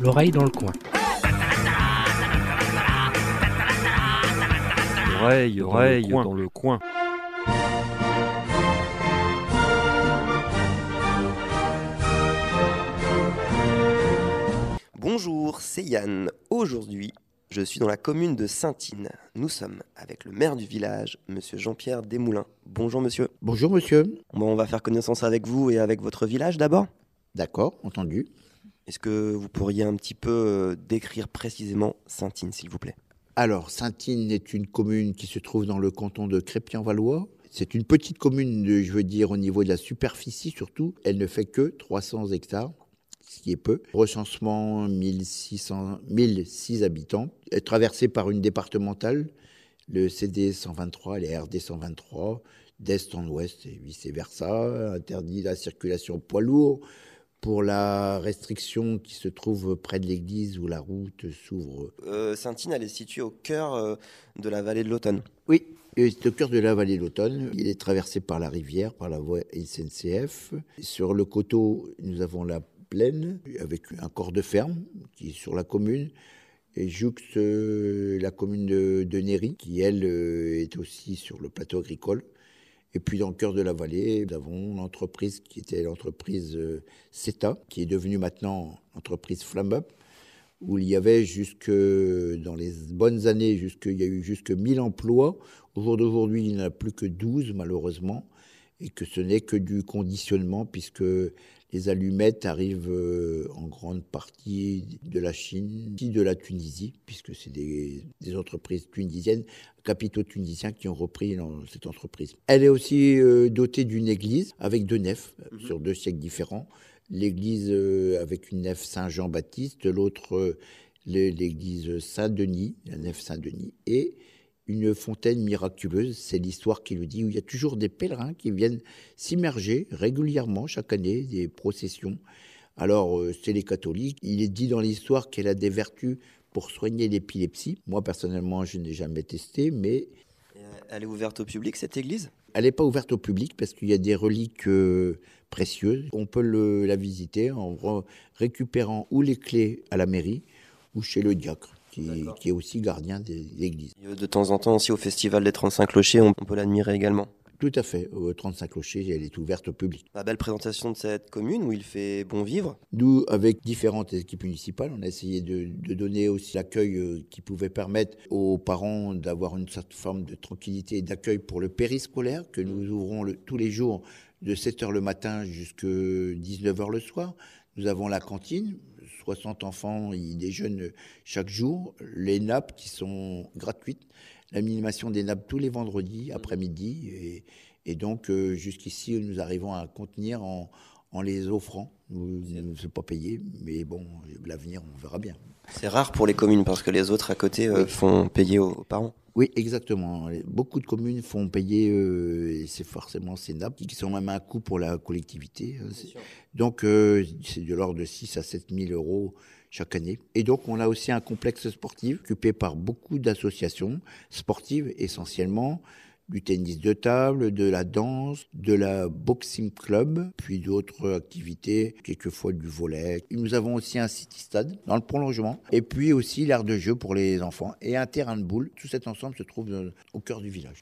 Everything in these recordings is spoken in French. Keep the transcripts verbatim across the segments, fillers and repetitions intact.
L'oreille dans le coin. L'oreille, l'oreille dans le coin. Bonjour, c'est Yann. Aujourd'hui, je suis dans la commune de Saintines. Nous sommes avec le maire du village, monsieur Jean-Pierre Desmoulins. Bonjour monsieur. Bonjour monsieur. Bon, on va faire connaissance avec vous et avec votre village d'abord. D'accord, entendu. Est-ce que vous pourriez un petit peu euh, décrire précisément Saintines, s'il vous plaît? Alors, Saintines est une commune qui se trouve dans le canton de Crépy-en-Valois. C'est une petite commune, de, je veux dire, au niveau de la superficie surtout. Elle ne fait que trois cents hectares, ce qui est peu. Recensement mille six cents, mille six habitants. Elle est traversée par une départementale, le C D cent vingt-trois, les R D cent vingt-trois, d'est en ouest et vice-versa. Interdit la circulation poids lourds pour la restriction qui se trouve près de l'église où la route s'ouvre. Euh, Saintines, elle est située au cœur euh, de la vallée de l'Automne. Oui, c'est au cœur de la vallée de l'Automne. Il est traversé par la rivière, par la voie S N C F. Sur le coteau, nous avons la plaine, avec un corps de ferme qui est sur la commune, et jouxte euh, la commune de, de Néry, qui, elle, euh, est aussi sur le plateau agricole. Et puis, dans le cœur de la vallée, nous avons l'entreprise qui était l'entreprise euh, CETA, qui est devenue maintenant l'entreprise FlammUp, où il y avait jusque, dans les bonnes années, jusque, il y a eu jusque mille emplois. Au jour d'aujourd'hui, il n'y en a plus que douze, malheureusement, et que ce n'est que du conditionnement, puisque les allumettes arrivent euh, en grande partie de la Chine, de la Tunisie, puisque c'est des, des entreprises tunisiennes, capitaux tunisiens qui ont repris dans cette entreprise. Elle est aussi euh, dotée d'une église avec deux nefs mmh. sur deux siècles différents. L'église euh, avec une nef Saint-Jean-Baptiste, l'autre euh, l'église Saint-Denis, la nef Saint-Denis, et une fontaine miraculeuse, c'est l'histoire qui le dit, où il y a toujours des pèlerins qui viennent s'immerger régulièrement chaque année, des processions. Alors, euh, c'est les catholiques. Il est dit dans l'histoire qu'elle a des vertus pour soigner l'épilepsie. Moi, personnellement, je n'ai jamais testé, mais... Elle est ouverte au public, cette église ? Elle n'est pas ouverte au public parce qu'il y a des reliques euh, précieuses. On peut le, la visiter en re- récupérant ou les clés à la mairie ou chez le diacre, qui, qui est aussi gardien de l'église. De temps en temps aussi au festival des trente-cinq clochers, on peut l'admirer également. Tout à fait, au trente-cinq clochers, elle est ouverte au public. La belle présentation de cette commune où il fait bon vivre. Nous, avec différentes équipes municipales, on a essayé de, de donner aussi l'accueil qui pouvait permettre aux parents d'avoir une certaine forme de tranquillité et d'accueil pour le périscolaire, que nous ouvrons le, tous les jours de sept heures le matin jusqu'à dix-neuf heures le soir. Nous avons la cantine, soixante enfants, ils déjeunent chaque jour, les nappes qui sont gratuites, l'animation des nappes tous les vendredis après-midi, et, et donc euh, jusqu'ici nous arrivons à contenir en, en les offrant. Nous ne sommes pas payés, mais bon, l'avenir on verra bien. C'est rare pour les communes parce que les autres à côté euh, oui. font payer aux parents. Oui, exactement. Beaucoup de communes font payer, euh, et c'est forcément ces nappes qui sont même un coût pour la collectivité. Donc, euh, c'est de l'ordre de six à sept mille euros chaque année. Et donc, on a aussi un complexe sportif occupé par beaucoup d'associations sportives, essentiellement du tennis de table, de la danse, de la boxing club, puis d'autres activités, quelquefois du volley. Nous avons aussi un city-stade dans le prolongement, et puis aussi l'aire de jeu pour les enfants et un terrain de boules. Tout cet ensemble se trouve dans, au cœur du village.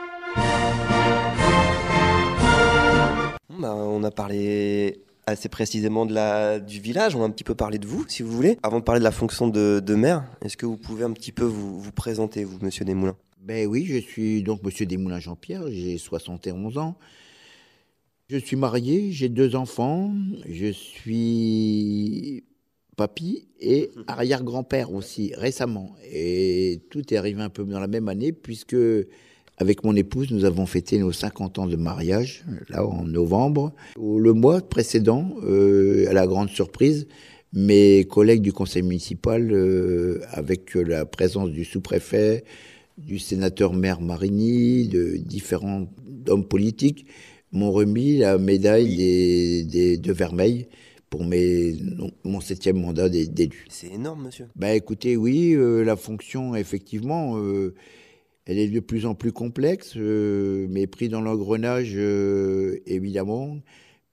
Bah, on a parlé assez précisément de la, du village, on a un petit peu parlé de vous, si vous voulez. Avant de parler de la fonction de, de maire, est-ce que vous pouvez un petit peu vous, vous présenter, vous, monsieur Desmoulins ? Ben oui, je suis donc monsieur Desmoulins Jean-Pierre, j'ai soixante et onze ans. Je suis marié, j'ai deux enfants, je suis papy et arrière-grand-père aussi, récemment. Et tout est arrivé un peu dans la même année, puisque avec mon épouse, nous avons fêté nos cinquante ans de mariage, là en novembre. Le mois précédent, euh, à la grande surprise, mes collègues du conseil municipal, euh, avec la présence du sous-préfet, du sénateur maire Marini, de différents hommes politiques, m'ont remis la médaille des, des, de Vermeil pour mes, non, mon septième mandat d'élu. C'est énorme, monsieur. Ben, écoutez, oui, euh, la fonction, effectivement, euh, elle est de plus en plus complexe, euh, mais pris dans l'engrenage, euh, évidemment,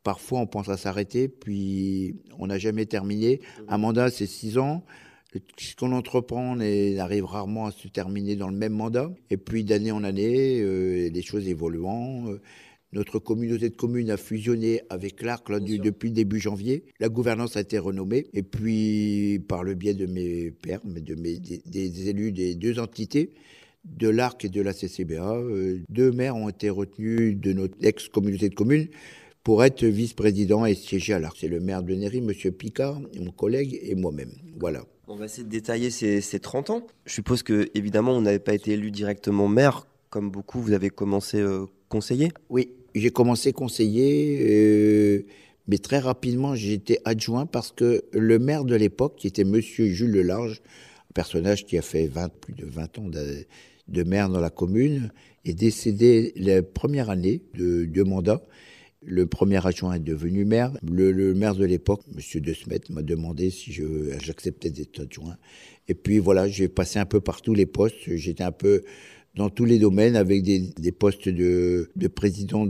parfois on pense à s'arrêter, puis on n'a jamais terminé. Un mandat, c'est six ans. Ce qu'on entreprend arrive rarement à se terminer dans le même mandat. Et puis d'année en année, euh, les choses évoluant. Euh, notre communauté de communes a fusionné avec l'A R C là, du, depuis le début janvier. La gouvernance a été renommée. Et puis, par le biais de mes pairs, de mes, des, des élus des deux entités, de l'A R C et de la C C B A, euh, deux maires ont été retenus de notre ex-communauté de communes pour être vice-président et siéger à l'A R C. C'est le maire de Néry, M. Picard, mon collègue, et moi-même. Voilà. On va essayer de détailler ces, ces trente ans. Je suppose que, évidemment, on n'avait pas été élu directement maire. Comme beaucoup, vous avez commencé euh, conseiller. Oui, j'ai commencé conseiller, euh, mais très rapidement, j'ai été adjoint parce que le maire de l'époque, qui était M. Jules Lelarge, un personnage qui a fait vingt, plus de vingt ans de, de maire dans la commune, est décédé la première année de, de mandat. Le premier adjoint est devenu maire. Le, le maire de l'époque, M. De Smet, m'a demandé si je, j'acceptais d'être adjoint. Et puis voilà, j'ai passé un peu par tous les postes. J'étais un peu dans tous les domaines avec des, des postes de, de président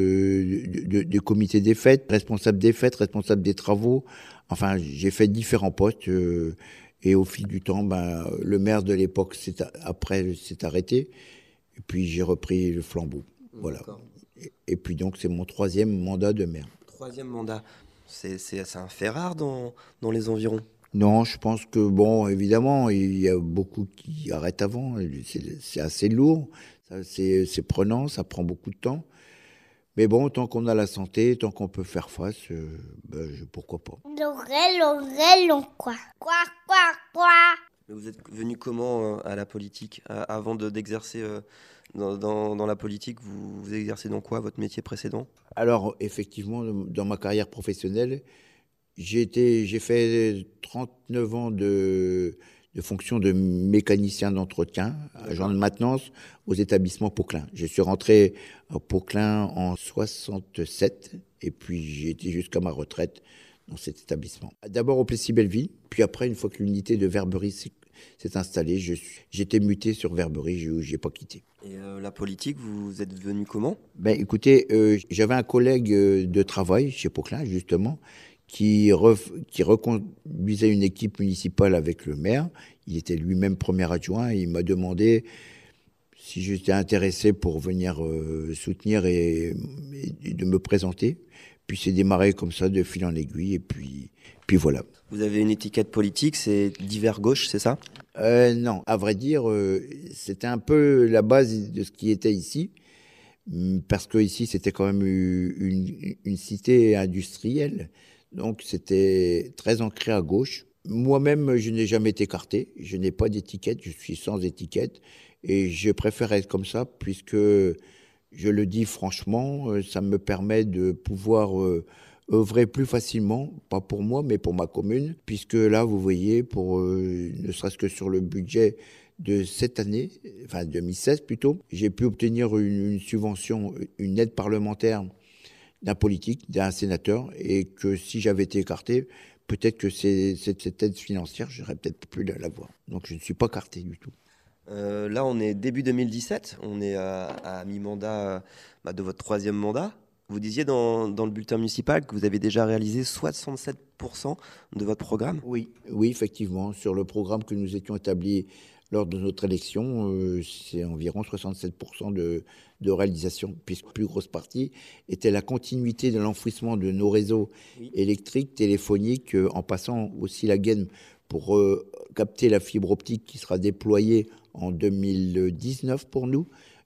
de, de, de, de comité des fêtes, responsable des fêtes, responsable des travaux. Enfin, j'ai fait différents postes. Euh, et au fil du temps, ben, le maire de l'époque, s'est, après, s'est arrêté. Et puis j'ai repris le flambeau. Voilà. D'accord. Et puis donc, c'est mon troisième mandat de maire. Troisième mandat. C'est, c'est, c'est un fait rare dans, dans les environs. Non, je pense que, bon, évidemment, il y a beaucoup qui arrêtent avant. C'est, c'est assez lourd, ça, c'est, c'est prenant, ça prend beaucoup de temps. Mais bon, tant qu'on a la santé, tant qu'on peut faire face, euh, ben, je, pourquoi pas. Laurel, Laurel, on quoi Quoi, quoi, quoi Mais vous êtes venu comment euh, à la politique euh, avant de, d'exercer euh, dans, dans, dans la politique, vous, vous exercez dans quoi, votre métier précédent ? Alors, effectivement, dans ma carrière professionnelle, j'ai, été, j'ai fait trente-neuf ans de, de fonction de mécanicien d'entretien, agent de maintenance aux établissements Poquelin. Je suis rentré à Poquelin en soixante-sept et puis j'ai été jusqu'à ma retraite dans cet établissement. D'abord au Plessis-Belleville, puis après, une fois que l'unité de Verberie s'est, s'est installée, je suis, j'étais muté sur Verberie, je n'ai pas quitté. Et euh, la politique, vous êtes venu comment ? Ben, écoutez, euh, j'avais un collègue de travail chez Poquelin, justement, qui, ref, qui reconduisait une équipe municipale avec le maire. Il était lui-même premier adjoint et il m'a demandé si j'étais intéressé pour venir euh, soutenir et, et de me présenter. Puis c'est démarré comme ça de fil en aiguille et puis, puis voilà. Vous avez une étiquette politique, c'est divers gauche, c'est ça ? euh, Non, à vrai dire, euh, c'était un peu la base de ce qui était ici. Parce que ici, c'était quand même une, une cité industrielle. Donc, c'était très ancré à gauche. Moi-même, je n'ai jamais été écarté. Je n'ai pas d'étiquette. Je suis sans étiquette. Et je préfère être comme ça, puisque, je le dis franchement, ça me permet de pouvoir euh, œuvrer plus facilement, pas pour moi, mais pour ma commune. Puisque là, vous voyez, pour euh, ne serait-ce que sur le budget de cette année, enfin deux mille seize plutôt, j'ai pu obtenir une, une subvention, une aide parlementaire d'un politique, d'un sénateur, et que si j'avais été écarté, peut-être que c'est, cette, cette aide financière, j'aurais peut-être plus l'avoir. Donc je ne suis pas écarté du tout. Euh, là, on est début deux mille dix-sept, on est à, à mi-mandat bah, de votre troisième mandat. Vous disiez dans, dans le bulletin municipal que vous avez déjà réalisé soixante-sept pour cent de votre programme ? Oui, oui, effectivement. Sur le programme que nous étions établis lors de notre élection, euh, c'est environ soixante-sept pour cent de, de réalisation, puisque la plus grosse partie était la continuité de l'enfouissement de nos réseaux oui. électriques, téléphoniques, euh, en passant aussi la gaine pour euh, capter la fibre optique qui sera déployée en deux mille dix-neuf pour nous.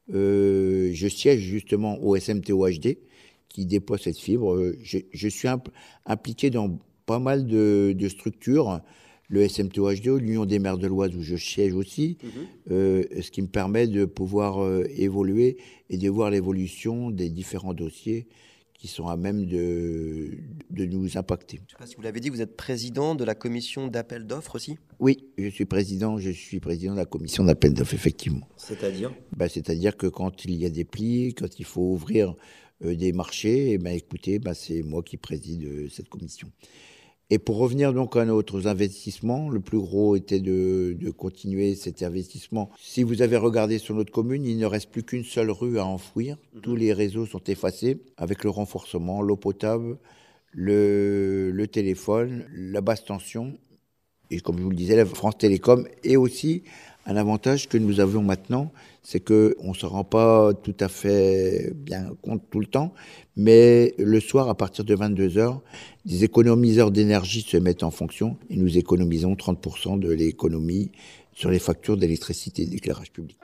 Euh, je siège justement au S M T O H D qui déploie cette fibre. Je, je suis imp- impliqué dans pas mal de, de structures, le S M T O H D, l'Union des maires de l'Oise où je siège aussi, mmh. euh, ce qui me permet de pouvoir euh, évoluer et de voir l'évolution des différents dossiers qui sont à même de, de nous impacter. Je ne sais pas si vous l'avez dit, vous êtes président de la commission d'appel d'offres aussi ? Oui, je suis président, je suis président de la commission d'appel d'offres, effectivement. C'est-à-dire ? Ben, c'est-à-dire que quand il y a des plis, quand il faut ouvrir euh, des marchés, eh ben, écoutez, ben, c'est moi qui préside euh, cette commission. Et pour revenir donc à nos investissements, le plus gros était de, de continuer cet investissement. Si vous avez regardé sur notre commune, il ne reste plus qu'une seule rue à enfouir. Mmh. Tous les réseaux sont effacés avec le renforcement, l'eau potable, le, le téléphone, la basse tension. Et comme je vous le disais, la France Télécom. Et aussi, un avantage que nous avons maintenant, c'est qu'on ne se rend pas tout à fait bien compte tout le temps, mais le soir, à partir de vingt-deux heures, des économiseurs d'énergie se mettent en fonction et nous économisons trente pour cent de l'économie sur les factures d'électricité et d'éclairage public.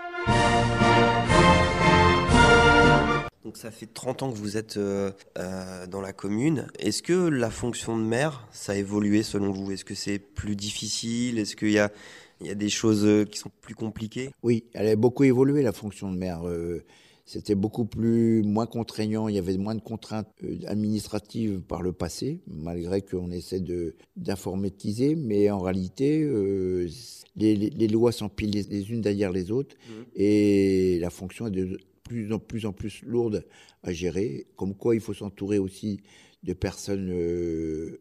Donc ça fait trente ans que vous êtes euh, euh, dans la commune. Est-ce que la fonction de maire, ça a évolué selon vous ? Est-ce que c'est plus difficile ? Est-ce qu'il y a, il y a des choses qui sont plus compliquées ? Oui, elle a beaucoup évolué, la fonction de maire. Euh, c'était beaucoup plus, moins contraignant, il y avait moins de contraintes euh, administratives par le passé, malgré qu'on essaie de, d'informatiser, mais en réalité, euh, les, les, les lois s'empilent les, les unes derrière les autres, mmh. et la fonction est de plus en plus en plus lourde à gérer, comme quoi il faut s'entourer aussi de personnes, euh,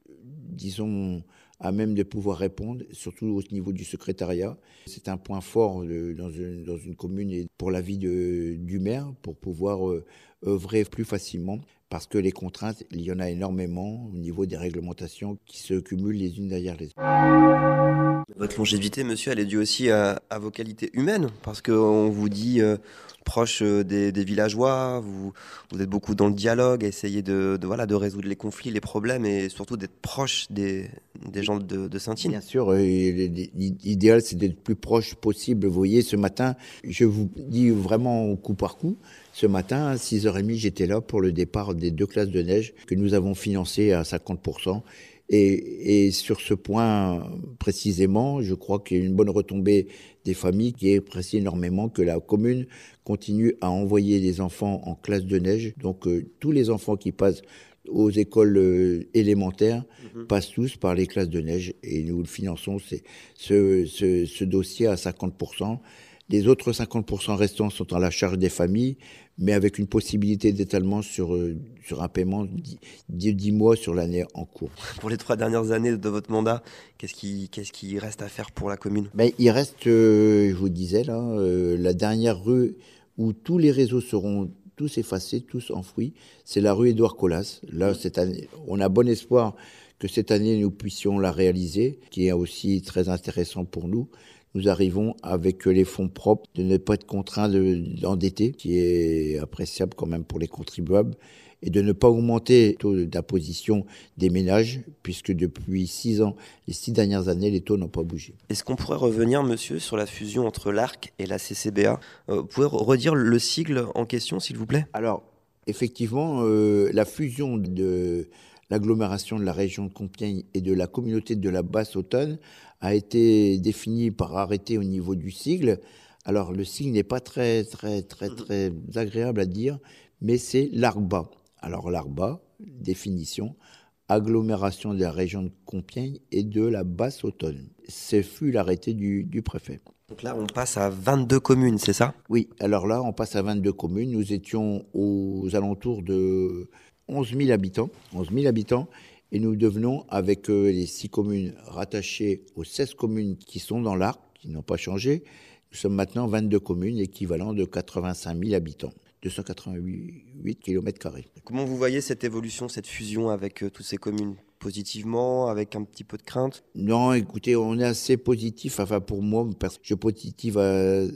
disons, à même de pouvoir répondre, surtout au niveau du secrétariat. C'est un point fort de, dans, une, dans une commune et pour la vie de, du maire, pour pouvoir euh, œuvrer plus facilement, parce que les contraintes, il y en a énormément au niveau des réglementations qui se cumulent les unes derrière les autres. Votre longévité, monsieur, elle est due aussi à, à vos qualités humaines, parce qu'on vous dit euh, proche des, des villageois, vous, vous êtes beaucoup dans le dialogue, à essayer de, de, voilà, de résoudre les conflits, les problèmes, et surtout d'être proche des, des gens de, de Saint-Yves. Bien sûr, euh, l'idéal, c'est d'être le plus proche possible. Vous voyez, ce matin, je vous dis vraiment coup par coup, ce matin, à six heures trente, j'étais là pour le départ des deux classes de neige que nous avons financées à cinquante pour cent. Et, et sur ce point précisément, je crois qu'il y a une bonne retombée des familles qui apprécient énormément que la commune continue à envoyer des enfants en classe de neige. Donc euh, tous les enfants qui passent aux écoles euh, élémentaires mmh. passent tous par les classes de neige et nous le finançons c'est, ce, ce, ce dossier à cinquante pour cent. Les autres cinquante pour cent restants sont à la charge des familles, mais avec une possibilité d'étalement sur, euh, sur un paiement de dix mois sur l'année en cours. Pour les trois dernières années de votre mandat, qu'est-ce qui, qu'est-ce qui reste à faire pour la commune ? Ben, il reste, euh, je vous disais, là, euh, la dernière rue où tous les réseaux seront tous effacés, tous enfouis, c'est la rue Édouard Colas. Là, cette année, on a bon espoir que cette année, nous puissions la réaliser, qui est aussi très intéressant pour nous. Nous arrivons avec les fonds propres de ne pas être contraints de, d'endetter, qui est appréciable quand même pour les contribuables, et de ne pas augmenter le taux d'imposition des ménages, puisque depuis six ans, les six dernières années, les taux n'ont pas bougé. Est-ce qu'on pourrait revenir, monsieur, sur la fusion entre l'A R C et la C C B A ? euh, Vous pouvez redire le sigle en question, s'il vous plaît ? Alors, effectivement, euh, la fusion de l'agglomération de la région de Compiègne et de la communauté de la Basse-Autonne a été définie par arrêté au niveau du sigle. Alors, le sigle n'est pas très, très, très, très agréable à dire, mais c'est l'ARCBA. Alors, l'ARCBA, définition, agglomération de la région de Compiègne et de la Basse-Autonne. Ce fut l'arrêté du, du préfet. Donc là, on passe à vingt-deux communes, c'est ça ? Oui, alors là, on passe à vingt-deux communes. Nous étions aux alentours de onze mille habitants, onze mille habitants, et nous devenons, avec euh, les six communes rattachées aux seize communes qui sont dans l'Arc, qui n'ont pas changé, nous sommes maintenant vingt-deux communes, équivalent de quatre-vingt-cinq mille habitants, deux cent quatre-vingt-huit kilomètres carrés. Comment vous voyez cette évolution, cette fusion avec euh, toutes ces communes ? Positivement, avec un petit peu de crainte ? Non, écoutez, on est assez positif, enfin pour moi, je suis positif euh,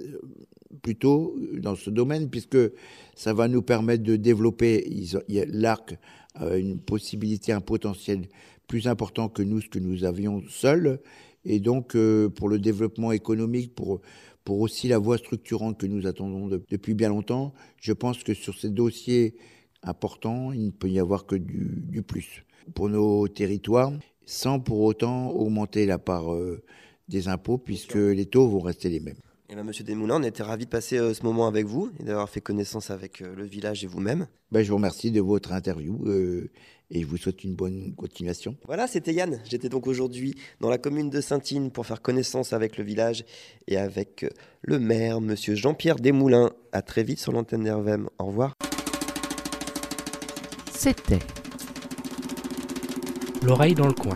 plutôt dans ce domaine, puisque ça va nous permettre de développer, l'Arc a une possibilité, un potentiel plus important que nous, ce que nous avions seuls, et donc euh, pour le développement économique, pour, pour aussi la voie structurante que nous attendons de, depuis bien longtemps, je pense que sur ces dossiers importants, il ne peut y avoir que du, du plus pour nos territoires, sans pour autant augmenter la part euh, des impôts, puisque les taux vont rester les mêmes. Eh bien, Monsieur Desmoulins, on était ravis de passer euh, ce moment avec vous et d'avoir fait connaissance avec euh, le village et vous-même. Ben, je vous remercie de votre interview euh, et je vous souhaite une bonne continuation. Voilà, c'était Yann. J'étais donc aujourd'hui dans la commune de Saint-Yves pour faire connaissance avec le village et avec euh, le maire, Monsieur Jean-Pierre Desmoulins. À très vite sur l'antenne d'R V M. Au revoir. C'était L'oreille dans le coin.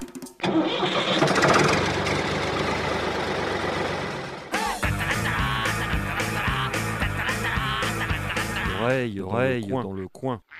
L'oreille, l'oreille dans le coin.